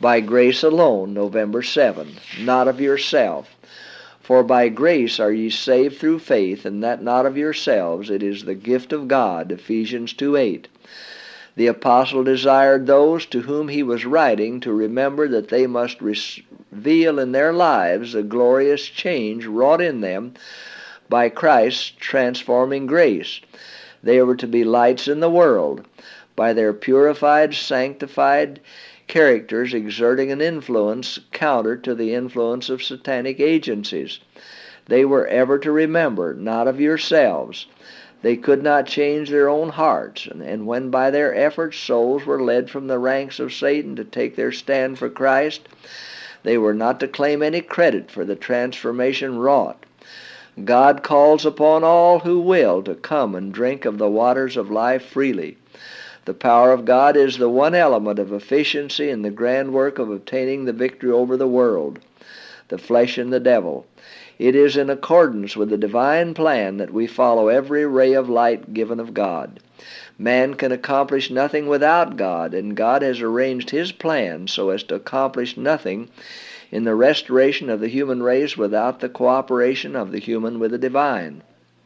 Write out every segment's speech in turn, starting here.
By grace alone, November 7, not of yourself. For by grace are ye saved through faith, and that not of yourselves, it is the gift of God, Ephesians 2:8. The apostle desired those to whom he was writing to remember that they must reveal in their lives the glorious change wrought in them by Christ's transforming grace. They were to be lights in the world, by their purified, sanctified characters exerting an influence counter to the influence of satanic agencies. They were ever to remember, not of yourselves. They could not change their own hearts, and when by their efforts souls were led from the ranks of Satan to take their stand for Christ, they were not to claim any credit for the transformation wrought. God calls upon all who will to come and drink of the waters of life freely. The power of God is the one element of efficiency in the grand work of obtaining the victory over the world, the flesh and the devil. It is in accordance with the divine plan that we follow every ray of light given of God. Man can accomplish nothing without God, and God has arranged His plan so as to accomplish nothing in the restoration of the human race without the cooperation of the human with the divine.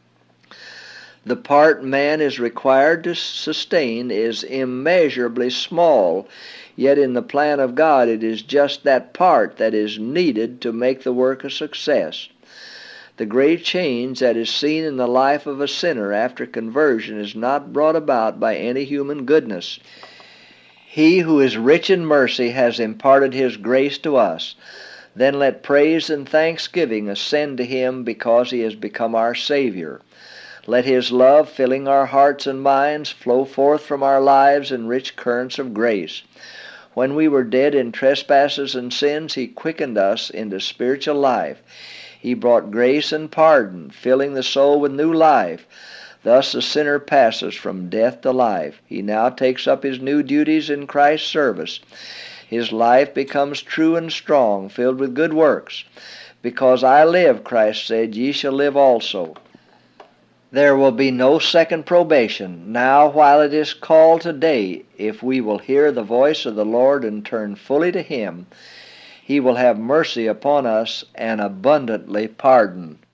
The part man is required to sustain is immeasurably small, yet in the plan of God it is just that part that is needed to make the work a success. The great change that is seen in the life of a sinner after conversion is not brought about by any human goodness. He who is rich in mercy has imparted His grace to us. Then let praise and thanksgiving ascend to Him because He has become our Savior. Let His love, filling our hearts and minds, flow forth from our lives in rich currents of grace. When we were dead in trespasses and sins, He quickened us into spiritual life. He brought grace and pardon, filling the soul with new life. Thus the sinner passes from death to life. He now takes up his new duties in Christ's service. His life becomes true and strong, filled with good works. Because I live, Christ said, ye shall live also. There will be no second probation, now while it is called today. If we will hear the voice of the Lord and turn fully to Him, He will have mercy upon us and abundantly pardon.